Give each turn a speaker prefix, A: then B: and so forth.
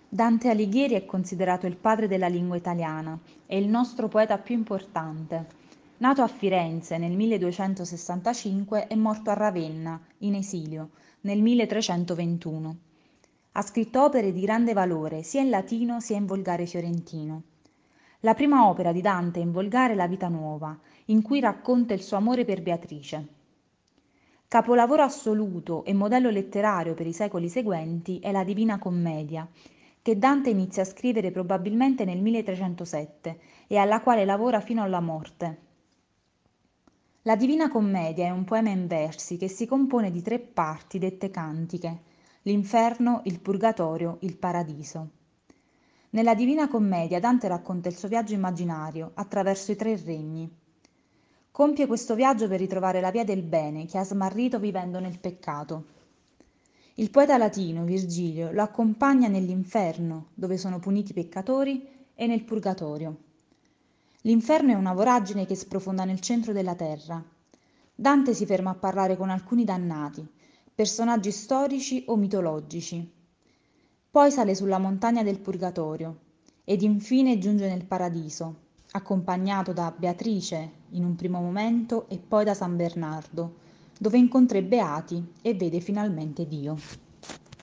A: Dante Alighieri è considerato il padre della lingua italiana e il nostro poeta più importante. Nato a Firenze nel 1265 e morto a Ravenna, in esilio, nel 1321. Ha scritto opere di grande valore sia in latino sia in volgare fiorentino. La prima opera di Dante in volgare è La vita nuova, in cui racconta il suo amore per Beatrice. Capolavoro assoluto e modello letterario per i secoli seguenti è la Divina Commedia, che Dante inizia a scrivere probabilmente nel 1307 e alla quale lavora fino alla morte. La Divina Commedia è un poema in versi che si compone di 3 parti dette cantiche: l'Inferno, il Purgatorio, il Paradiso. Nella Divina Commedia Dante racconta il suo viaggio immaginario attraverso i 3 regni. Compie questo viaggio per ritrovare la via del bene che ha smarrito vivendo nel peccato. Il poeta latino Virgilio lo accompagna nell'inferno, dove sono puniti i peccatori, e nel purgatorio. L'inferno è una voragine che sprofonda nel centro della terra. Dante si ferma a parlare con alcuni dannati, personaggi storici o mitologici. Poi sale sulla montagna del Purgatorio ed infine giunge nel Paradiso, accompagnato da Beatrice in un primo momento e poi da San Bernardo, dove incontra i beati e vede finalmente Dio.